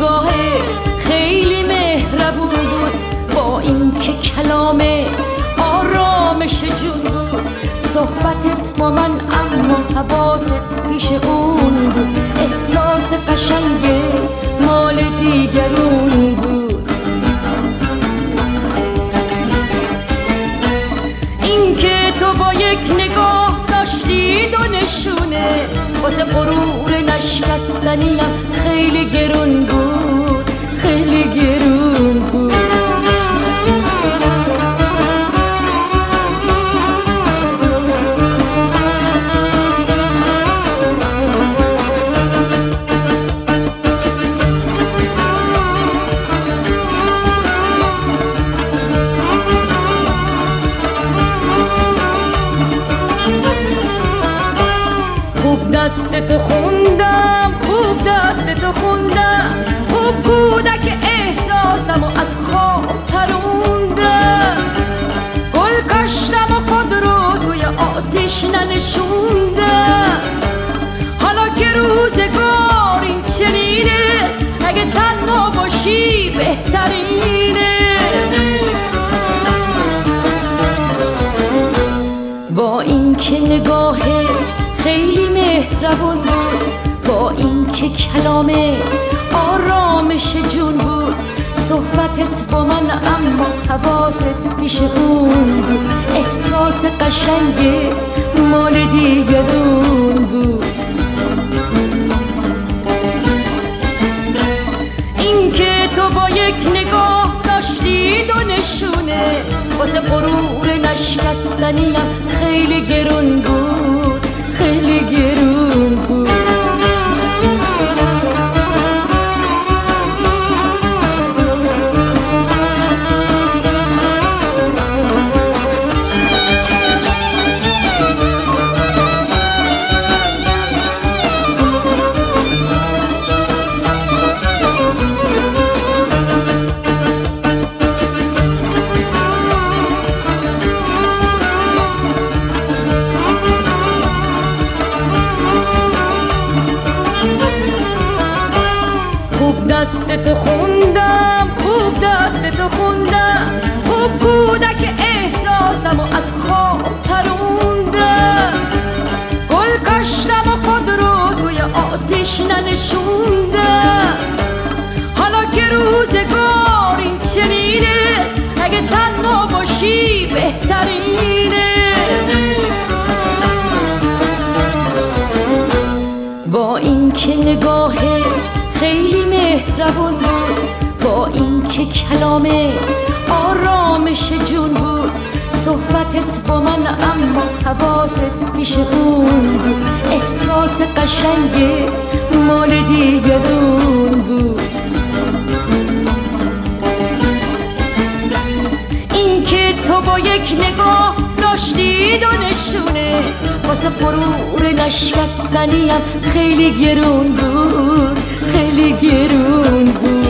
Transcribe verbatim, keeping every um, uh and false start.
نگاه خیلی مهربون بود، با اینکه کلام آرامش جون بود. صحبتت با من اما حواست پیش اون بود، احساس قشنگ مال دیگرون بود. اینکه تو با یک نگاه داشتی دو نشونه، واسه غرور نشکستنیم خیلی گرون بود، خیلی گرون بود. خوب دستتو خوندم، خوب دستتو خوندم، خوب کودک احساسمو از خواب پروندم. گل کاشتم و خود رو توی آتیش ننشوندم. حالا که روزگار این چنینه، اگه تنها باشی بهترینه. با این که نگاه خیلی مهربون بود، با اینکه کلام آرامش جون بود. صحبتت با من اما حواست پیش اون بود، احساس قشنگ مال دیگرون بود. اینکه تو با یک نگاه داشتی دو نشونه، واسه غرور نشکستنیم خیلی گرون بود، خیلی گرون بود. خوب دستتو خوندم، خوب دستتو خوندم، خوب کودک احساسمو از خواب پروندم. گل کاشتم و خود رو توی آتیش ننشوندم. حالا که روزگار این چنینه، اگه تنها باشی بهترینه. با اینکه نگاه خیلی مهربون بود، با اینکه کلام آرامش جون بود. صحبتت با من اما حواست پیش اون بود، احساس قشنگ مال دیگرون بود. اینکه تو با یک نگاه داشتی دو نشونه، واسه غرور نشکستنیم خیلی گرون بود، خیلی گرون بود.